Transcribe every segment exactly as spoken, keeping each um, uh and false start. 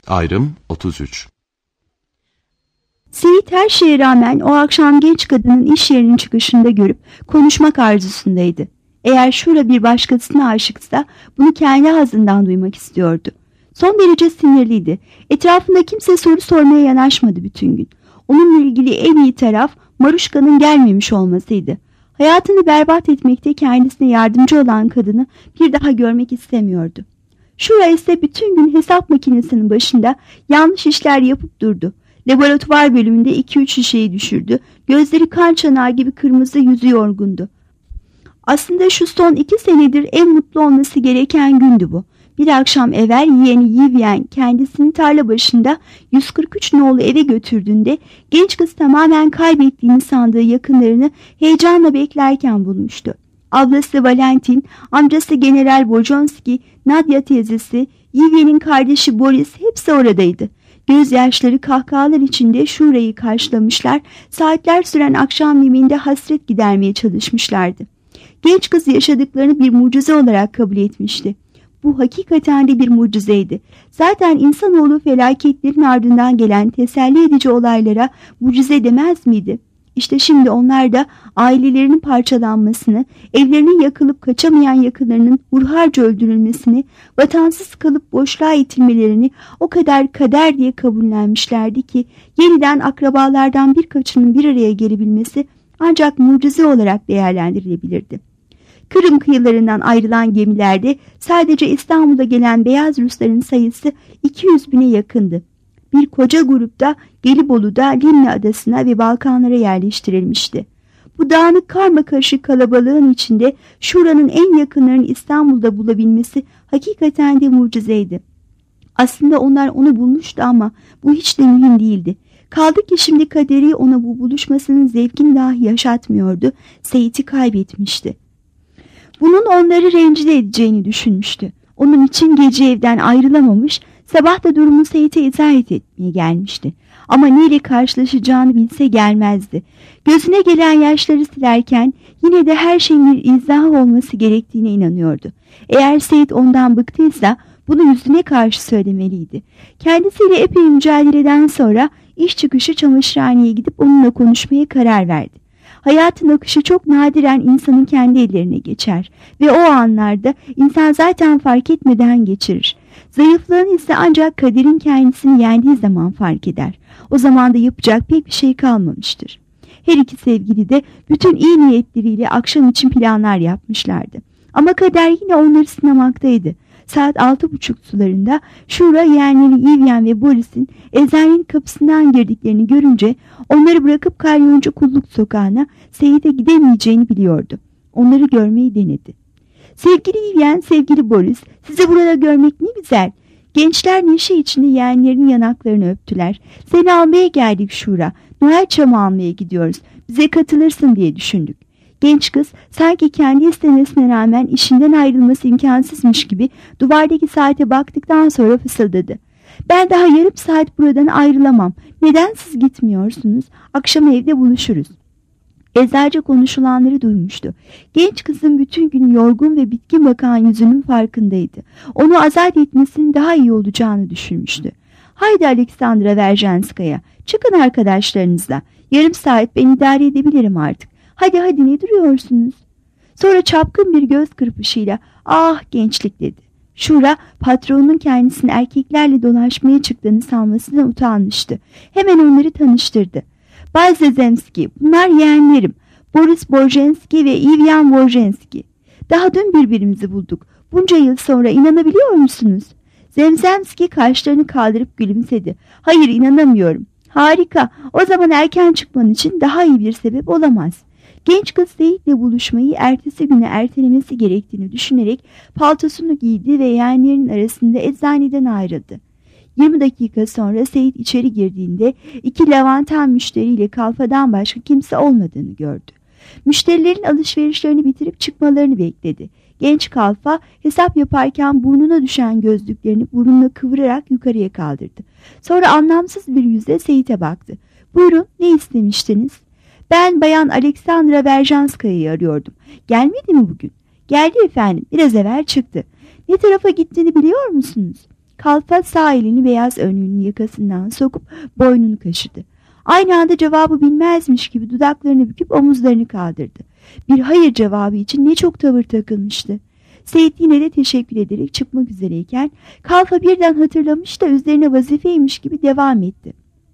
Ayrım otuz üç. Seyit her şeye rağmen o akşam genç kadının iş yerinin çıkışında görüp konuşmak arzusundaydı. Eğer Şura bir başkasına aşıksa bunu kendi ağzından duymak istiyordu. Son derece sinirliydi. Etrafında kimse soru sormaya yanaşmadı bütün gün. Onunla ilgili en iyi taraf Maruşka'nın gelmemiş olmasıydı. Hayatını berbat etmekte kendisine yardımcı olan kadını bir daha görmek istemiyordu. Şura ise bütün gün hesap makinesinin başında yanlış işler yapıp durdu. Laboratuvar bölümünde iki üç şişeyi düşürdü. Gözleri kan çanağı gibi kırmızı, yüzü yorgundu. Aslında şu son iki senedir en mutlu olması gereken gündü bu. Bir akşam evvel yeğeni Yivyen kendisini tarla başında yüz kırk üç nolu eve götürdüğünde genç kız tamamen kaybettiğini sandığı yakınlarını heyecanla beklerken bulmuştu. Ablası Valentin, amcası General Bojonski, Nadia teyzesi, Yivyen'in kardeşi Boris hepsi oradaydı. Gözyaşları, kahkahalar içinde Şura'yı karşılamışlar, saatler süren akşam yemeğinde hasret gidermeye çalışmışlardı. Genç kız yaşadıklarını bir mucize olarak kabul etmişti. Bu hakikaten de bir mucizeydi. Zaten insanoğlu felaketlerin ardından gelen teselli edici olaylara mucize demez miydi? İşte şimdi onlar da ailelerinin parçalanmasını, evlerinin yakılıp kaçamayan yakınlarının hurharca öldürülmesini, vatansız kalıp boşluğa itilmelerini o kadar kader diye kabullenmişlerdi ki yeniden akrabalardan birkaçının bir araya gelebilmesi ancak mucize olarak değerlendirilebilirdi. Kırım kıyılarından ayrılan gemilerde sadece İstanbul'a gelen beyaz Rusların sayısı iki yüz bine yakındı. Bir koca grupta Gelibolu'da Limna adasına ve Balkanlara yerleştirilmişti. Bu dağınık karmakarışık kalabalığın içinde Şura'nın en yakınlarını İstanbul'da bulabilmesi hakikaten de mucizeydi. Aslında onlar onu bulmuştu ama bu hiç de mühim değildi. Kaldı ki şimdi kaderi ona bu buluşmasının zevkini dahi yaşatmıyordu. Seyit'i kaybetmişti. Bunun onları rencide edeceğini düşünmüştü. Onun için gece evden ayrılamamış, sabah da durumu Seyit'e izah etmeye gelmişti. Ama neyle karşılaşacağını bilse gelmezdi. Gözüne gelen yaşları silerken yine de her şeyin bir izahı olması gerektiğine inanıyordu. Eğer Seyit ondan bıktıysa bunu yüzüne karşı söylemeliydi. Kendisiyle epey mücadeleden sonra iş çıkışı çamaşırhaneye gidip onunla konuşmaya karar verdi. Hayatın akışı çok nadiren insanın kendi ellerine geçer ve o anlarda insan zaten fark etmeden geçirir. Zayıflığını ise ancak kaderin kendisini yendiği zaman fark eder. O zaman da yapacak pek bir şey kalmamıştır. Her iki sevgili de bütün iyi niyetleriyle akşam için planlar yapmışlardı. Ama kader yine onları sınamaktaydı. Saat altı buçuk sularında Şura yeğenleri Yivyen ve Boris'in eczanenin kapısından girdiklerini görünce onları bırakıp Kalyoncu Kulluk Sokağı'na Seyit'e gidemeyeceğini biliyordu. Onları görmeyi denedi. Sevgili Yivyen, sevgili Boris, sizi burada görmek ne güzel. Gençler neşe içinde yeğenlerinin yanaklarını öptüler. Seni almaya geldik Şura. Noel çamı almaya gidiyoruz. Bize katılırsın diye düşündük. Genç kız sanki kendi istemesine rağmen işinden ayrılması imkansızmış gibi duvardaki saate baktıktan sonra fısıldadı. Ben daha yarım saat buradan ayrılamam. Neden siz gitmiyorsunuz? Akşam evde buluşuruz. Eczacı konuşulanları duymuştu. Genç kızın bütün gün yorgun ve bitkin bakan yüzünün farkındaydı. Onu azat etmesinin daha iyi olacağını düşünmüştü. Haydi Aleksandra Verjanskaya, çıkın arkadaşlarınızla. Yarım saat ben idare edebilirim artık. Hadi hadi ne duruyorsunuz? Sonra çapkın bir göz kırpışıyla ah gençlik dedi. Şura patronun kendisini erkeklerle dolaşmaya çıktığını sanmasından utanmıştı. Hemen onları tanıştırdı. Bay Zezemski, bunlar yeğenlerim. Boris Borjenski ve Yivyen Borjenski. Daha dün birbirimizi bulduk. Bunca yıl sonra inanabiliyor musunuz? Zemzemski kaşlarını kaldırıp gülümsedi. Hayır, inanamıyorum. Harika. O zaman erken çıkman için daha iyi bir sebep olamaz. Genç kız Seyit'le buluşmayı ertesi güne ertelemesi gerektiğini düşünerek paltosunu giydi ve yeğenlerinin arasında eczaneden ayrıldı. yirmi dakika sonra Seyit içeri girdiğinde iki lavanten müşteriyle kalfadan başka kimse olmadığını gördü. Müşterilerin alışverişlerini bitirip çıkmalarını bekledi. Genç kalfa hesap yaparken burnuna düşen gözlüklerini burnuna kıvırarak yukarıya kaldırdı. Sonra anlamsız bir yüzle Seyit'e baktı. Buyurun, ne istemiştiniz? Ben Bayan Aleksandra Verjanskaya'yı arıyordum. Gelmedi mi bugün? Geldi efendim, biraz evvel çıktı. Ne tarafa gittiğini biliyor musunuz? Kalfa sağ elini beyaz önlüğünün yakasından sokup boynunu kaşıdı. Aynı anda cevabı bilmezmiş gibi dudaklarını büküp omuzlarını kaldırdı. Bir hayır cevabı için ne çok tavır takılmıştı. Seyit yine de teşekkür ederek çıkmak üzereyken Kalfa birden hatırlamış da üzerine vazifeymiş gibi devam etti.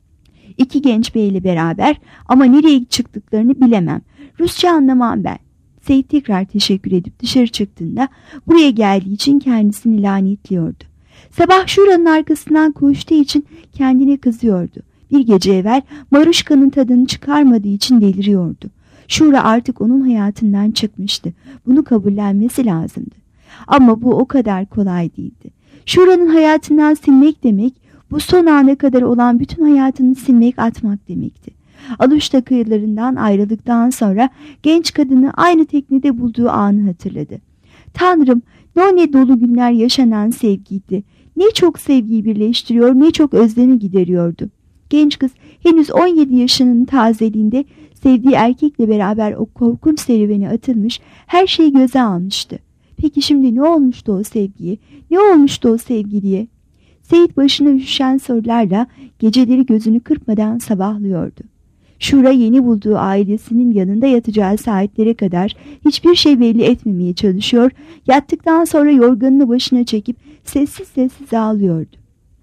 İki genç beyle beraber ama nereye çıktıklarını bilemem. Rusça anlamam ben. Seyit tekrar teşekkür edip dışarı çıktığında buraya geldiği için kendisini lanetliyordu. Sabah Şura'nın arkasından koştuğu için kendine kızıyordu. Bir gece evvel Maruşka'nın tadını çıkarmadığı için deliriyordu. Şura artık onun hayatından çıkmıştı. Bunu kabullenmesi lazımdı. Ama bu o kadar kolay değildi. Şura'nın hayatından silmek demek, bu son ana kadar olan bütün hayatını silmek, atmak demekti. Aluşta kıyılarından ayrıldıktan sonra genç kadını aynı teknede bulduğu anı hatırladı. Tanrım, ne ne dolu günler yaşanan sevgiydi. Ne çok sevgiyi birleştiriyor, ne çok özlemi gideriyordu. Genç kız henüz on yedi yaşının tazeliğinde sevdiği erkekle beraber o korkunç serüvene atılmış, her şeyi göze almıştı. Peki şimdi ne olmuştu o sevgiye? Ne olmuştu o sevgiliye? Seyit başına üşüşen sorularla geceleri gözünü kırpmadan sabahlıyordu. Şura yeni bulduğu ailesinin yanında yatacağı saatlere kadar hiçbir şey belli etmemeye çalışıyor, yattıktan sonra yorganını başına çekip sessiz sessiz ağlıyordu.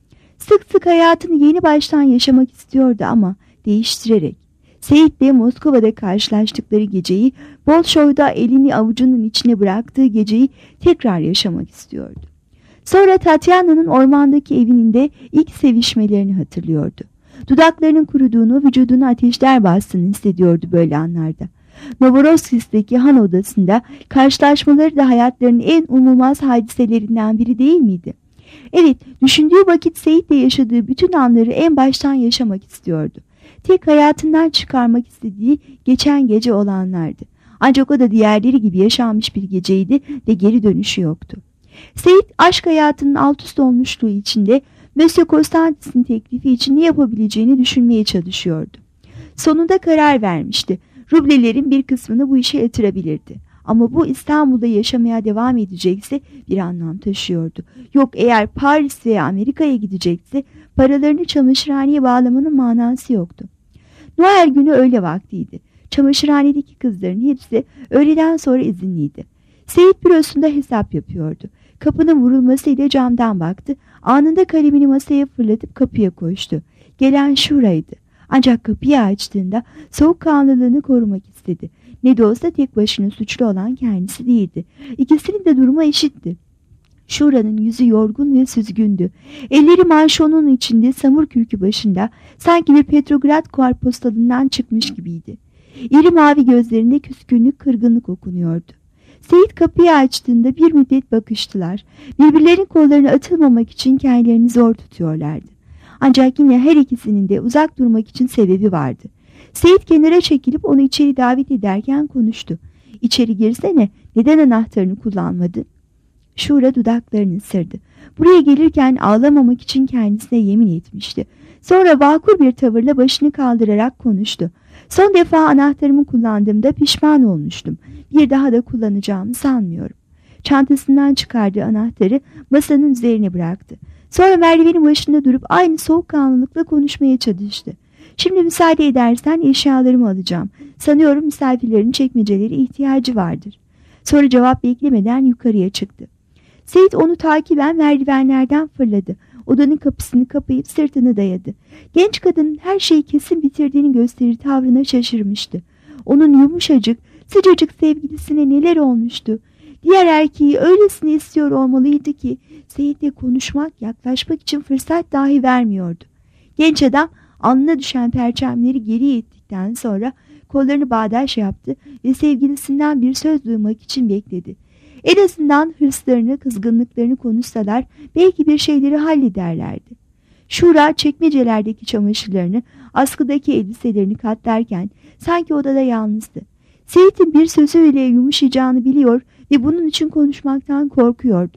Sık sık hayatını yeni baştan yaşamak istiyordu ama değiştirerek. Seyit'le Moskova'da karşılaştıkları geceyi, Bolşoy'da elini avucunun içine bıraktığı geceyi tekrar yaşamak istiyordu. Sonra Tatyana'nın ormandaki evinin de ilk sevişmelerini hatırlıyordu. Dudaklarının kuruduğunu, vücuduna ateşler bastığını hissediyordu böyle anlarda. Novorossiysk'teki han odasında karşılaşmaları da hayatlarının en umulmaz hadiselerinden biri değil miydi? Evet, düşündüğü vakit Seyit'le yaşadığı bütün anları en baştan yaşamak istiyordu. Tek hayatından çıkarmak istediği geçen gece olanlardı. Ancak o da diğerleri gibi yaşanmış bir geceydi ve geri dönüşü yoktu. Seyit aşk hayatının alt üst olmuşluğu içinde Monsieur Constantius'in teklifi için ne yapabileceğini düşünmeye çalışıyordu. Sonunda karar vermişti. Rublelerin bir kısmını bu işe yatırabilirdi. Ama bu İstanbul'da yaşamaya devam edecekse bir anlam taşıyordu. Yok, eğer Paris veya Amerika'ya gidecekse paralarını çamaşırhaneye bağlamanın manası yoktu. Noel günü öğle vaktiydi. Çamaşırhanedeki kızların hepsi öğleden sonra izinliydi. Seyit bürosunda hesap yapıyordu. Kapının vurulmasıyla camdan baktı. Anında kalemini masaya fırlatıp kapıya koştu. Gelen Şura'ydı. Ancak kapıyı açtığında soğukkanlılığını korumak istedi. Ne de olsa tek başına suçlu olan kendisi değildi. İkisinin de durumu eşitti. Şura'nın yüzü yorgun ve süzgündü. Elleri manşonun içinde, samur kürkü başında, sanki bir Petrograd kartpostalından çıkmış gibiydi. İri mavi gözlerinde küskünlük, kırgınlık okunuyordu. Seyit kapıyı açtığında bir müddet bakıştılar. Birbirlerinin kollarına atılmamak için kendilerini zor tutuyorlardı. Ancak yine her ikisinin de uzak durmak için sebebi vardı. Seyit kenara çekilip onu içeri davet ederken konuştu. "İçeri girsene, neden anahtarını kullanmadın?" Şura dudaklarını ısırdı. Buraya gelirken ağlamamak için kendisine yemin etmişti. Sonra vakur bir tavırla başını kaldırarak konuştu. "Son defa anahtarımı kullandığımda pişman olmuştum. Bir daha da kullanacağımı sanmıyorum." Çantasından çıkardığı anahtarı masanın üzerine bıraktı. Sonra merdivenin başında durup aynı soğukkanlılıkla konuşmaya çalıştı. "Şimdi müsaade edersen eşyalarımı alacağım. Sanıyorum misafirlerin çekmeceleri ihtiyacı vardır." Sonra cevap beklemeden yukarıya çıktı. Seyit onu takiben merdivenlerden fırladı. Odanın kapısını kapayıp sırtını dayadı. Genç kadının her şeyi kesin bitirdiğini gösterir tavrına şaşırmıştı. Onun yumuşacık, sıcacık sevgilisine neler olmuştu? Diğer erkeği öylesine istiyor olmalıydı ki Seyit'le konuşmak, yaklaşmak için fırsat dahi vermiyordu. Genç adam alnına düşen perçemleri geri ittikten sonra kollarını bağdaş yaptı ve sevgilisinden bir söz duymak için bekledi. En azından hırslarını, kızgınlıklarını konuşsalar belki bir şeyleri hallederlerdi. Şura çekmecelerdeki çamaşırlarını, askıdaki elbiselerini katlarken sanki odada yalnızdı. Seyit'in bir sözüyle yumuşayacağını biliyor ve bunun için konuşmaktan korkuyordu.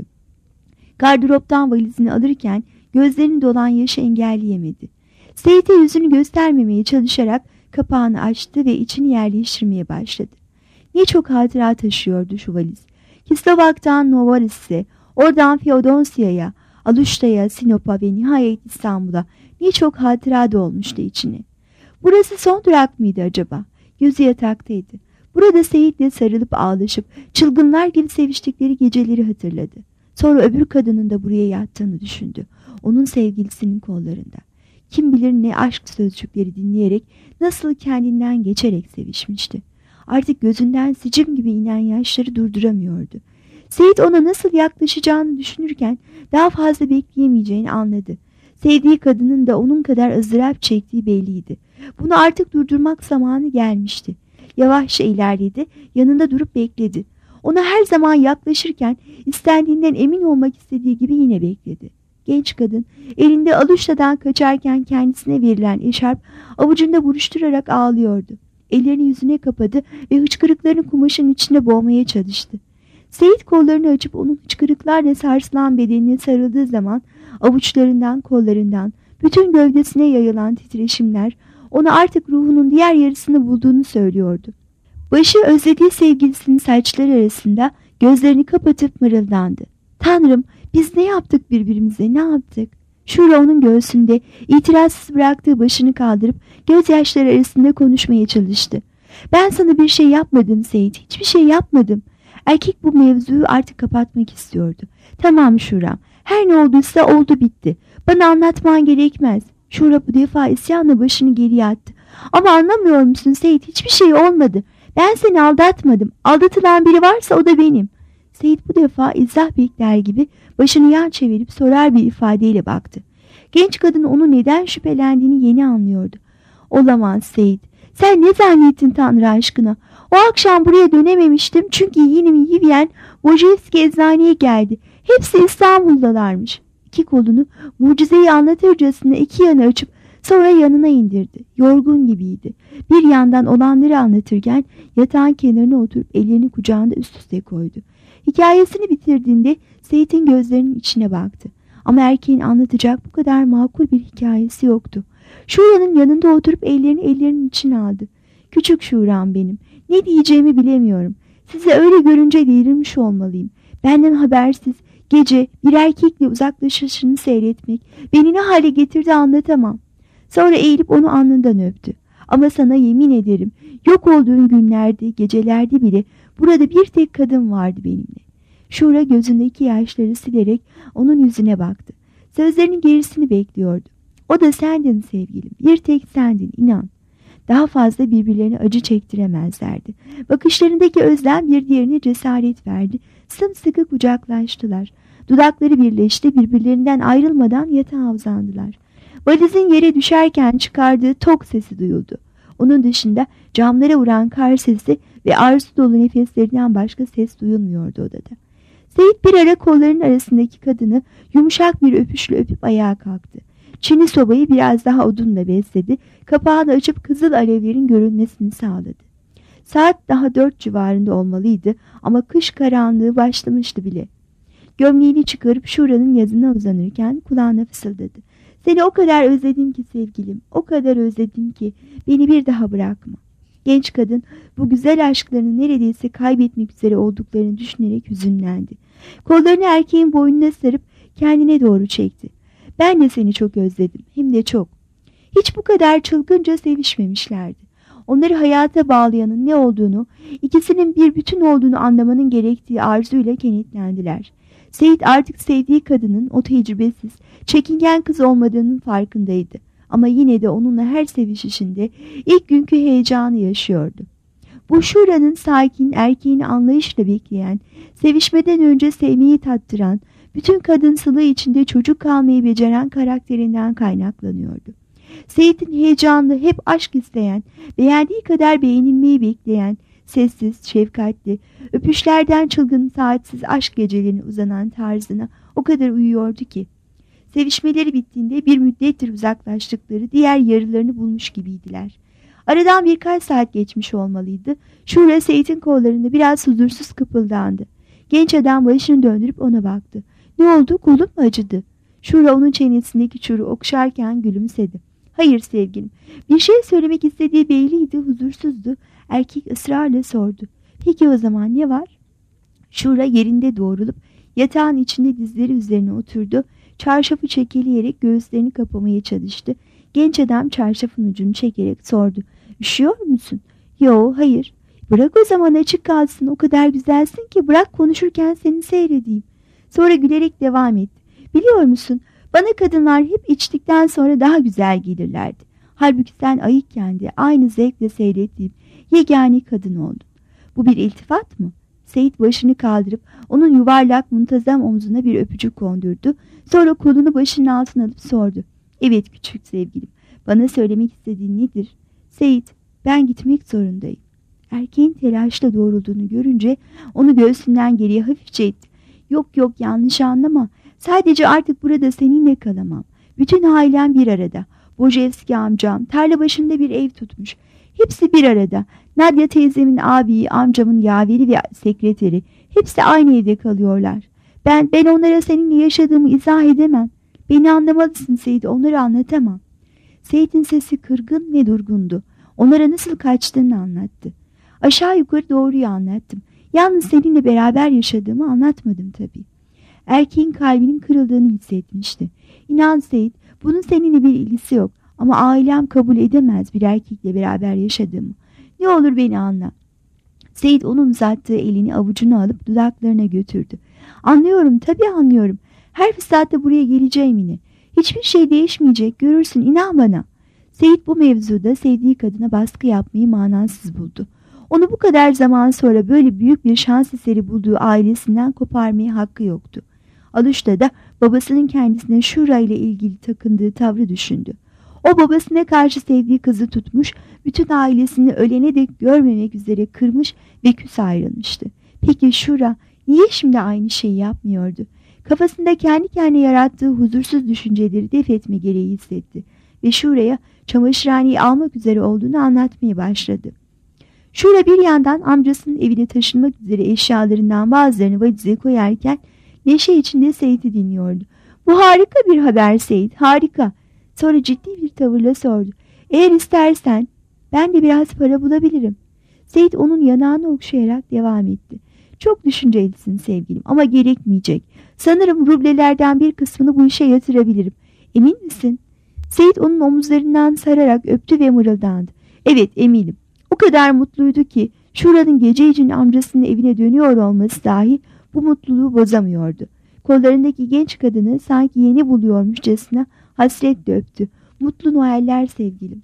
Gardıroptan valizini alırken gözlerini dolan yaşı engelleyemedi. Seyit'e yüzünü göstermemeye çalışarak kapağını açtı ve içini yerleştirmeye başladı. Ne çok hatıra taşıyordu şu valiz. Kislovak'tan Novorossiysk'e, oradan Feodosiya'ya, Aluşta'ya, Sinop'a ve nihayet İstanbul'a ne çok hatıra dolmuştu içine. Burası son durak mıydı acaba? Gözü yataktaydı. Burada Seyit'le sarılıp ağlaşıp çılgınlar gibi seviştikleri geceleri hatırladı. Sonra öbür kadının da buraya yattığını düşündü. Onun sevgilisinin kollarında. Kim bilir ne aşk sözcükleri dinleyerek, nasıl kendinden geçerek sevişmişti. Artık gözünden sicim gibi inen yaşları durduramıyordu. Seyit ona nasıl yaklaşacağını düşünürken daha fazla bekleyemeyeceğini anladı. Sevdiği kadının da onun kadar ızdırap çektiği belliydi. Bunu artık durdurmak zamanı gelmişti. Yavaşça ilerledi, yanında durup bekledi. Ona her zaman yaklaşırken istendiğinden emin olmak istediği gibi yine bekledi. Genç kadın elinde Aluşta'dan kaçarken kendisine verilen eşarp avucunda buruşturarak ağlıyordu. Ellerini yüzüne kapadı ve hıçkırıklarını kumaşın içine boğmaya çalıştı. Seyit kollarını açıp onun hıçkırıklarla sarsılan bedenine sarıldığı zaman avuçlarından, kollarından, bütün gövdesine yayılan titreşimler ona artık ruhunun diğer yarısını bulduğunu söylüyordu. Başı özlediği sevgilisinin saçları arasında gözlerini kapatıp mırıldandı. Tanrım, biz ne yaptık birbirimize, ne yaptık? Şura onun göğsünde itirazsız bıraktığı başını kaldırıp gözyaşları arasında konuşmaya çalıştı. Ben sana bir şey yapmadım Seyit, hiçbir şey yapmadım. Erkek bu mevzuyu artık kapatmak istiyordu. Tamam Şuram, her ne olduysa oldu bitti. Bana anlatman gerekmez. Şura bu defa isyanla başını geriye attı. Ama anlamıyor musun Seyit, hiçbir şey olmadı. Ben seni aldatmadım. Aldatılan biri varsa o da benim. Seyit bu defa izah bekler gibi başını yan çevirip sorar bir ifadeyle baktı. Genç kadın onu neden şüphelendiğini yeni anlıyordu. Olamaz Seyit. Sen ne zannettin Tanrı aşkına? O akşam buraya dönememiştim çünkü yeğenim Yivyen Wojcicki eczaneye geldi. Hepsi İstanbul'dalarmış. İki kolunu mucizeyi anlatırcasına iki yana açıp sonra yanına indirdi. Yorgun gibiydi. Bir yandan olanları anlatırken yatağın kenarına oturup ellerini kucağında üst üste koydu. Hikayesini bitirdiğinde Seyit'in gözlerinin içine baktı. Ama erkeğin anlatacak bu kadar makul bir hikayesi yoktu. Şura'nın yanında oturup ellerini ellerinin içine aldı. Küçük Şura'm benim. Ne diyeceğimi bilemiyorum. Sizi öyle görünce delirmiş olmalıyım. Benden habersiz gece bir erkekle uzaklaşışını seyretmek beni ne hale getirdi anlatamam. Sonra eğilip onu alnından öptü. Ama sana yemin ederim yok olduğun günlerde, gecelerde bile burada bir tek kadın vardı benimle. Şura gözündeki yaşları silerek onun yüzüne baktı. Sözlerinin gerisini bekliyordu. O da sendin sevgilim, bir tek sendin, inan. Daha fazla birbirlerine acı çektiremezlerdi. Bakışlarındaki özlem bir diğerine cesaret verdi. Sımsıkı kucaklaştılar. Dudakları birleşti, birbirlerinden ayrılmadan yatağa uzandılar. Valizin yere düşerken çıkardığı tok sesi duyuldu. Onun dışında camlara vuran kar sesi ve arzu dolu nefeslerinden başka ses duyulmuyordu odada. Seyit bir ara kollarının arasındaki kadını yumuşak bir öpüşle öpüp ayağa kalktı. Çini sobayı biraz daha odunla besledi, kapağını açıp kızıl alevlerin görünmesini sağladı. Saat daha dört civarında olmalıydı ama kış karanlığı başlamıştı bile. Gömleğini çıkarıp Şura'nın yazına uzanırken kulağına fısıldadı. Seni o kadar özledim ki sevgilim, o kadar özledim ki beni bir daha bırakma. Genç kadın bu güzel aşklarını neredeyse kaybetmek üzere olduklarını düşünerek hüzünlendi. Kollarını erkeğin boynuna sarıp kendine doğru çekti. Ben de seni çok özledim, hem de çok. Hiç bu kadar çılgınca sevişmemişlerdi. Onları hayata bağlayanın ne olduğunu, ikisinin bir bütün olduğunu anlamanın gerektiği arzuyla kenetlendiler. Seyit artık sevdiği kadının o tecrübesiz, çekingen kız olmadığının farkındaydı. Ama yine de onunla her sevişişinde ilk günkü heyecanı yaşıyordu. Bu Şura'nın sakin, erkeğini anlayışla bekleyen, sevişmeden önce sevmeyi tattıran, bütün kadınsılığı içinde çocuk kalmayı beceren karakterinden kaynaklanıyordu. Seyit'in heyecanlı, hep aşk isteyen, beğendiği kadar beğenilmeyi bekleyen, sessiz, şefkatli, öpüşlerden çılgın saatsiz aşk gecelerine uzanan tarzına o kadar uyuyordu ki. Sevişmeleri bittiğinde bir müddettir uzaklaştıkları diğer yarılarını bulmuş gibiydiler. Aradan birkaç saat geçmiş olmalıydı. Şura Seyit'in kollarında biraz huzursuz kıpıldandı. Genç adam başını döndürüp ona baktı. Ne oldu, kolun mu acıdı? Şura onun çenesindeki çuru okşarken gülümsedi. Hayır sevgilim, bir şey söylemek istediği belliydi, huzursuzdu. Erkek ısrarla sordu. Peki o zaman ne var? Şura yerinde doğrulup yatağın içinde dizleri üzerine oturdu. çarşafı çekeleyerek göğüslerini kapamaya çalıştı. Genç adam çarşafın ucunu çekerek sordu. Üşüyor musun? Yo, hayır. Bırak o zaman açık kalsın, o kadar güzelsin ki bırak konuşurken seni seyredeyim. Sonra gülerek devam etti. Biliyor musun, bana kadınlar hep içtikten sonra daha güzel gelirlerdi. Halbuki sen ayıkken de aynı zevkle seyrettiğim yegane kadın oldun. Bu bir iltifat mı? Seyit başını kaldırıp onun yuvarlak muntazam omzuna bir öpücük kondurdu. Sonra kolunu başının altına alıp sordu. Evet küçük sevgilim, bana söylemek istediğin nedir? Seyit, ben gitmek zorundayım. Erkeğin telaşla doğrulduğunu görünce onu göğsünden geriye hafifçe itti. Yok yok, yanlış anlama. Sadece artık burada seninle kalamam. Bütün ailem bir arada. Bojevski amcam tarla başında bir ev tutmuş. Hepsi bir arada. Nadia teyzemin abiyi, amcamın yaveri ve sekreteri. Hepsi aynı evde kalıyorlar. Ben ben onlara seninle yaşadığımı izah edemem. Beni anlamalısın Seyit, onları anlatamam. Seyit'in sesi kırgın ve durgundu. Onlara nasıl kaçtığını anlattı. Aşağı yukarı doğruyu anlattım. Yalnız seninle beraber yaşadığımı anlatmadım tabii. Erkeğin kalbinin kırıldığını hissetmişti. İnan Seyit, bunun seninle bir ilgisi yok. Ama ailem kabul edemez bir erkekle beraber yaşadığımı. Ne olur beni anla. Seyit onun uzattığı elini avucuna alıp dudaklarına götürdü. Anlıyorum, tabii anlıyorum. Her fırsatta buraya geleceğim yine. Hiçbir şey değişmeyecek, görürsün, inan bana. Seyit bu mevzuda sevdiği kadına baskı yapmayı manasız buldu. Onu bu kadar zaman sonra böyle büyük bir şans eseri bulduğu ailesinden koparmaya hakkı yoktu. Aluş'ta da babasının kendisine Şura ile ilgili takındığı tavrı düşündü. O babasına karşı sevdiği kızı tutmuş, bütün ailesini ölene dek görmemek üzere kırmış ve küs ayrılmıştı. Peki Şura niye şimdi aynı şeyi yapmıyordu? Kafasında kendi kendine yarattığı huzursuz düşünceleri def etme gereği hissetti ve Şura'ya çamaşırhaneyi almak üzere olduğunu anlatmaya başladı. Şura bir yandan amcasının evine taşınmak üzere eşyalarından bazılarını valize koyarken neşe içinde Seyit'i dinliyordu. Bu harika bir haber Seyit, harika. Sonra ciddi bir tavırla sordu. Eğer istersen ben de biraz para bulabilirim. Seyit onun yanağını okşayarak devam etti. Çok düşüncelisin sevgilim ama gerekmeyecek. Sanırım rublelerden bir kısmını bu işe yatırabilirim. Emin misin? Seyit onun omuzlarından sararak öptü ve mırıldandı. Evet, eminim. O kadar mutluydu ki Şura'nın gece için amcasının evine dönüyor olması dahi bu mutluluğu bozamıyordu. Kollarındaki genç kadını sanki yeni buluyormuşçasına hasretle öptü. Mutlu Noeller sevgilim.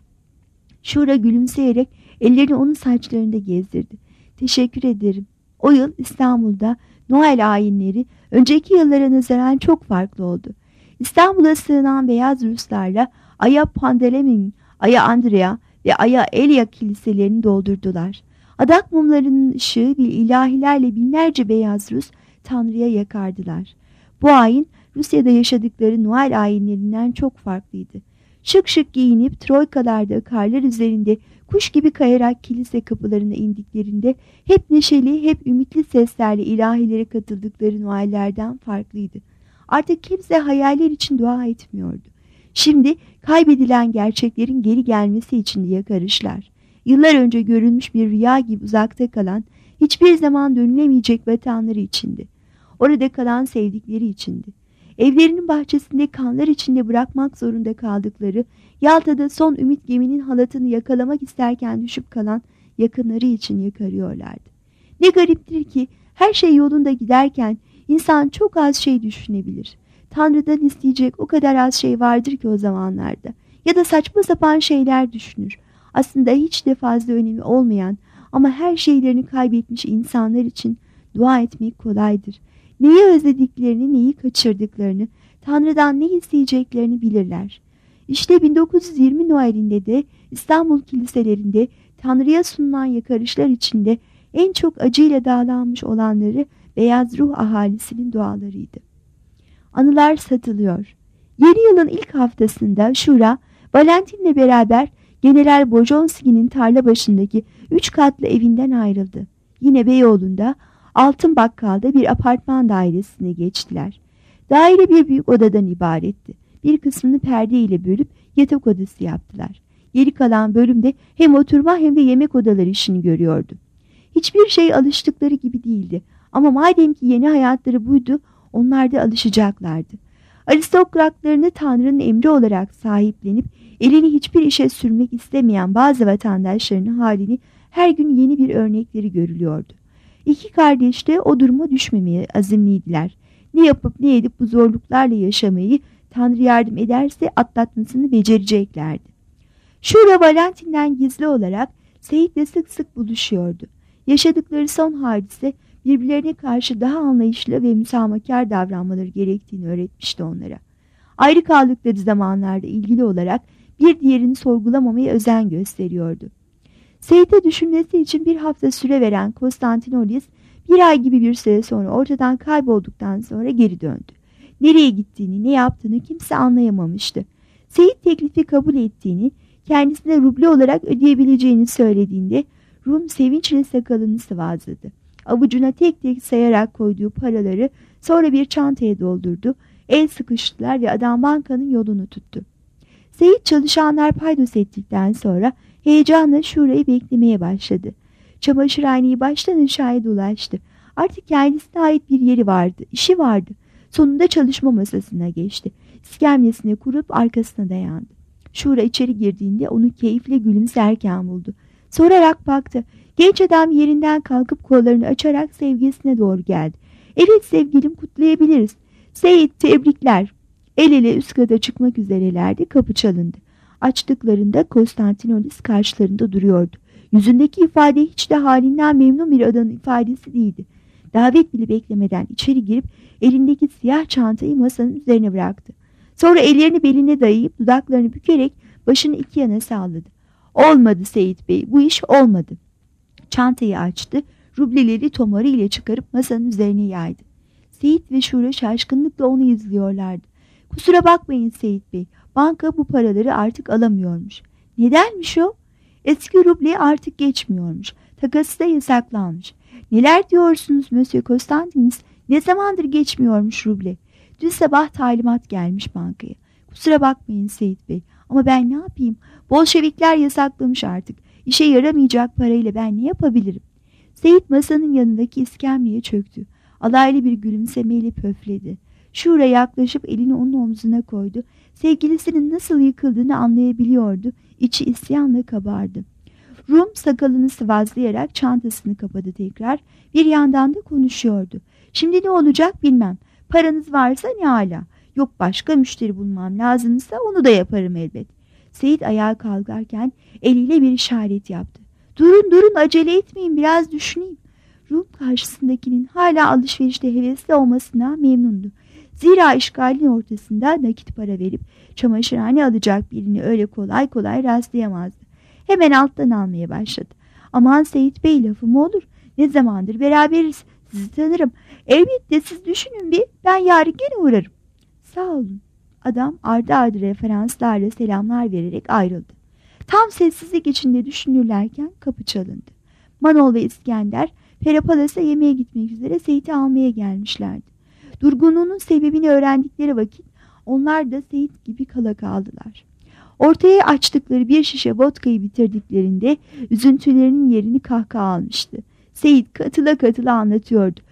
Şura gülümseyerek ellerini onun saçlarında gezdirdi. Teşekkür ederim. O yıl İstanbul'da Noel ayinleri önceki yıllara nazaran çok farklı oldu. İstanbul'a sığınan beyaz Ruslarla Aya Pandelemin, Aya Andrea ve Aya Elia kiliselerini doldurdular. Adak mumlarının ışığı ve ilahilerle binlerce beyaz Rus Tanrı'ya yakardılar. Bu ayin Rusya'da yaşadıkları Noel ayinlerinden çok farklıydı. Şık şık giyinip troykalarda karlar üzerinde kuş gibi kayarak kilise kapılarına indiklerinde hep neşeli, hep ümitli seslerle ilahilere katıldıkları Noel'lerden farklıydı. Artık kimse hayaller için dua etmiyordu. Şimdi kaybedilen gerçeklerin geri gelmesi için yakarışlar. Yıllar önce görülmüş bir rüya gibi uzakta kalan, hiçbir zaman dönülemeyecek vatanları içindi. Orada kalan sevdikleri içindi. Evlerinin bahçesinde kanlar içinde bırakmak zorunda kaldıkları, Yalta'da son ümit geminin halatını yakalamak isterken düşüp kalan yakınları için yakarıyorlardı. Ne gariptir ki her şey yolunda giderken insan çok az şey düşünebilir. Tanrı'dan isteyecek o kadar az şey vardır ki o zamanlarda. Ya da saçma sapan şeyler düşünür. Aslında hiç de fazla önemi olmayan ama her şeylerini kaybetmiş insanlar için dua etmek kolaydır. Neyi özlediklerini, neyi kaçırdıklarını, Tanrı'dan ne isteyeceklerini bilirler. İşte bin dokuz yüz yirmi Noel'inde de İstanbul kiliselerinde Tanrı'ya sunulan yakarışlar içinde en çok acıyla dağlanmış olanları beyaz ruh ahalisinin dualarıydı. Anılar satılıyor. Yeni yılın ilk haftasında Şura, Valentin'le beraber General Bojonski'nin tarla başındaki üç katlı evinden ayrıldı. Yine Beyoğlu'nda Altın Bakkal'da bir apartman dairesine geçtiler. Daire bir büyük odadan ibaretti. Bir kısmını perde ile bölüp yatak odası yaptılar. Geri kalan bölümde hem oturma hem de yemek odaları işini görüyordu. Hiçbir şey alıştıkları gibi değildi. Ama madem ki yeni hayatları buydu, onlar da alışacaklardı. Aristokratlarını Tanrı'nın emri olarak sahiplenip elini hiçbir işe sürmek istemeyen bazı vatandaşlarının halini her gün yeni bir örnekleri görülüyordu. İki kardeş de o duruma düşmemeye azimliydiler. Ne yapıp ne edip bu zorluklarla yaşamayı Tanrı yardım ederse atlatmasını becereceklerdi. Şura Valentin'den gizli olarak Seyit'le sık sık buluşuyordu. Yaşadıkları son hadise birbirlerine karşı daha anlayışlı ve müsamahakar davranmaları gerektiğini öğretmişti onlara. Ayrı kaldıkları zamanlarda ilgili olarak bir diğerini sorgulamamaya özen gösteriyordu. Seyit'e düşünmesi için bir hafta süre veren Konstantinolis bir ay gibi bir süre sonra ortadan kaybolduktan sonra geri döndü. Nereye gittiğini, ne yaptığını kimse anlayamamıştı. Seyit teklifi kabul ettiğini, kendisine ruble olarak ödeyebileceğini söylediğinde Rum sevinçle sakalını sıvazladı. Avucuna tek tek sayarak koyduğu paraları sonra bir çantaya doldurdu. El sıkıştılar ve adam bankanın yolunu tuttu. Seyit çalışanlar paydos ettikten sonra heyecanla Şura'yı beklemeye başladı. Çamaşırhaneyi baştan aşağıya dolaştı. Artık kendisine ait bir yeri vardı, işi vardı. Sonunda çalışma masasına geçti. İskemlesine kurup arkasına dayandı. Şura içeri girdiğinde onu keyifle gülümserken buldu. Sorarak baktı. Genç adam yerinden kalkıp kollarını açarak sevgilisine doğru geldi. Evet sevgilim, kutlayabiliriz. Seyit, tebrikler. El ele üst kata çıkmak üzerelerdi. Kapı çalındı. Açtıklarında Konstantinolis karşılarında duruyordu. Yüzündeki ifade hiç de halinden memnun bir adamın ifadesi değildi. Davet bile beklemeden içeri girip elindeki siyah çantayı masanın üzerine bıraktı. Sonra ellerini beline dayayıp dudaklarını bükerek başını iki yana salladı. Olmadı Seyit Bey, bu iş olmadı. Çantayı açtı, rubleleri tomarı ile çıkarıp masanın üzerine yaydı. Seyit ve Şura şaşkınlıkla onu izliyorlardı. Kusura bakmayın Seyit Bey, banka bu paraları artık alamıyormuş. Nedenmiş o? Eski ruble artık geçmiyormuş. Takası da yasaklanmış. Neler diyorsunuz Monsieur Constantinis? Ne zamandır geçmiyormuş ruble? Dün sabah talimat gelmiş bankaya. Kusura bakmayın Seyit Bey ama ben ne yapayım? Bolşevikler yasaklamış artık. İşe yaramayacak parayla ben ne yapabilirim? Seyit masanın yanındaki iskemleye çöktü. Alaylı bir gülümsemeyle pöfledi. Şura yaklaşıp elini onun omzuna koydu. Sevgilisinin nasıl yıkıldığını anlayabiliyordu. İçi isyanla kabardı. Rum sakalını sıvazlayarak çantasını kapadı tekrar. Bir yandan da konuşuyordu. Şimdi ne olacak bilmem. Paranız varsa ne âlâ. Yok başka müşteri bulmam lazımsa onu da yaparım elbet. Seyit ayağa kalkarken eliyle bir işaret yaptı. Durun durun, acele etmeyin, biraz düşüneyim. Rum karşısındakinin hala alışverişte hevesli olmasına memnundu. Zira işgalin ortasında nakit para verip çamaşırhane alacak birini öyle kolay kolay rastlayamazdı. Hemen alttan almaya başladı. Aman Seyit Bey, lafı mı olur? Ne zamandır beraberiz, sizi tanırım. Elbette siz düşünün bir, ben yarın gene uğrarım. Sağ olun. Adam ardı ardı referanslarla selamlar vererek ayrıldı. Tam sessizlik içinde düşünürlerken kapı çalındı. Manol ve İskender Peripalas'a yemeğe gitmek üzere Seyit'i almaya gelmişlerdi. Durgunluğunun sebebini öğrendikleri vakit onlar da Seyit gibi kala kaldılar. Ortaya açtıkları bir şişe vodkayı bitirdiklerinde üzüntülerinin yerini kahkaha almıştı. Seyit katıla katıla anlatıyordu.